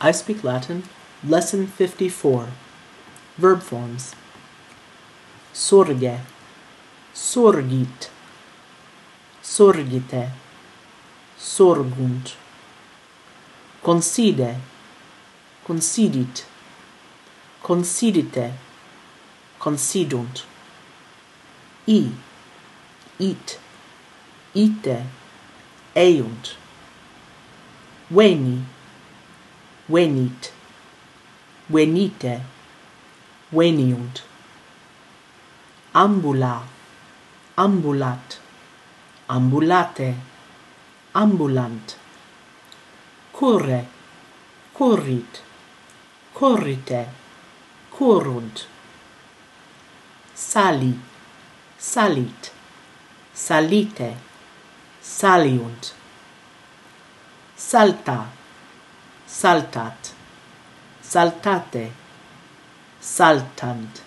I Speak Latin, Lesson 54. Verb forms. Surge, surgit, surgite, surgunt. Conside, considit, considite, considunt. It, ite, eiunt. Veni, venit, venite, veniunt. Ambula, ambulat, ambulate, ambulant. Curre, currit, currite, currunt. Sali, salit, salite, saliunt. Salta, saltat, saltate, saltant.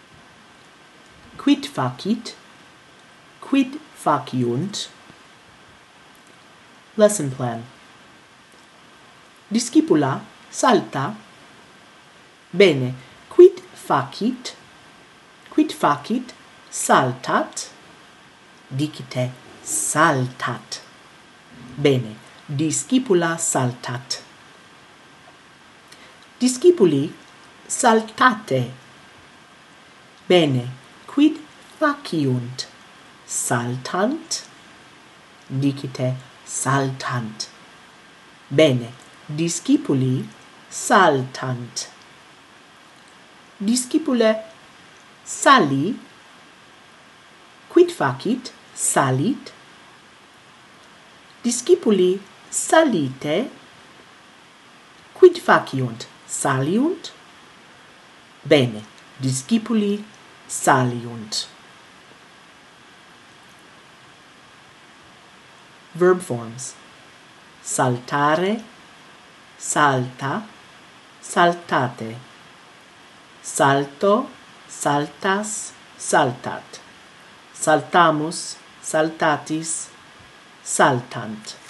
Quid facit, quid faciunt. Lesson plan. Discipula salta. Bene, quid facit, saltat. Dicite saltat. Bene, discipula saltat. Discipuli saltate. Bene, quid faciunt, saltant. Dicite saltant. Bene, discipuli saltant. Discipule sali. Quid facit, salit. Discipuli salite. Quid faciunt, saliunt. Bene, discipuli saliunt. Verb forms. Saltare, salta, saltate. Salto, saltas, saltat. Saltamus, saltatis, saltant.